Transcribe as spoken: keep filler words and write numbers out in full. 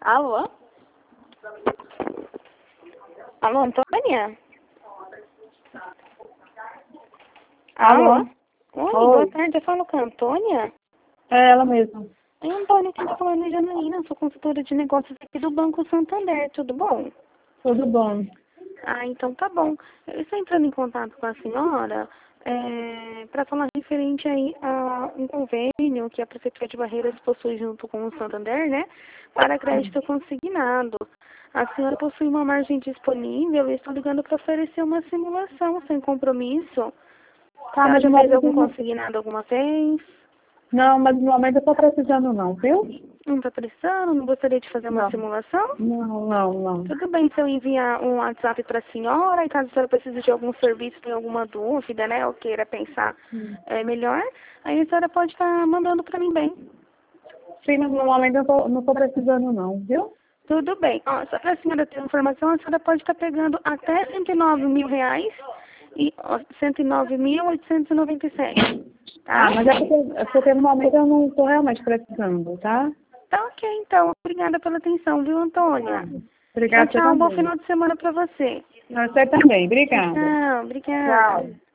Alô? Alô, Antônia? Alô? Alô? Oi, Oi. boa tarde. Eu falo com a Antônia? É ela mesma. Oi, Antônia, quem tá falando é Janaína, sou consultora de negócios aqui do Banco Santander, tudo bom? Tudo bom? Ah, então tá bom. Eu estou entrando em contato com a senhora é, para falar referente aí a um convênio que a Prefeitura de Barreiras possui junto com o Santander, né, para crédito consignado. A senhora possui uma margem disponível e estou ligando para oferecer uma simulação sem compromisso. A Tá, senhora mas já no fez momento algum eu não... consignado alguma vez? Não, mas no momento eu tô precisando não, viu? Não está precisando? Não gostaria de fazer uma Não. simulação? Não, não, não. Tudo bem se eu enviar um WhatsApp para a senhora, e caso a senhora precise de algum serviço, tenha alguma dúvida, né, ou queira pensar Hum. é, melhor, aí a senhora pode estar mandando para mim bem. Sim, mas no momento eu tô, não tô precisando não, viu? Tudo bem. Ó, só para a senhora ter informação, a senhora pode estar pegando até cento e nove mil reais e ó, cento e nove mil oitocentos e noventa e sete, tá? Ah, mas é porque, é porque no momento eu não tô realmente precisando, tá? Tá ok, então. Obrigada pela atenção, viu, Antônia? Ah, Tchau, obrigada, você tchau. Um bom também. final de semana para você. Você também, obrigada. Tchau, obrigada. Tchau.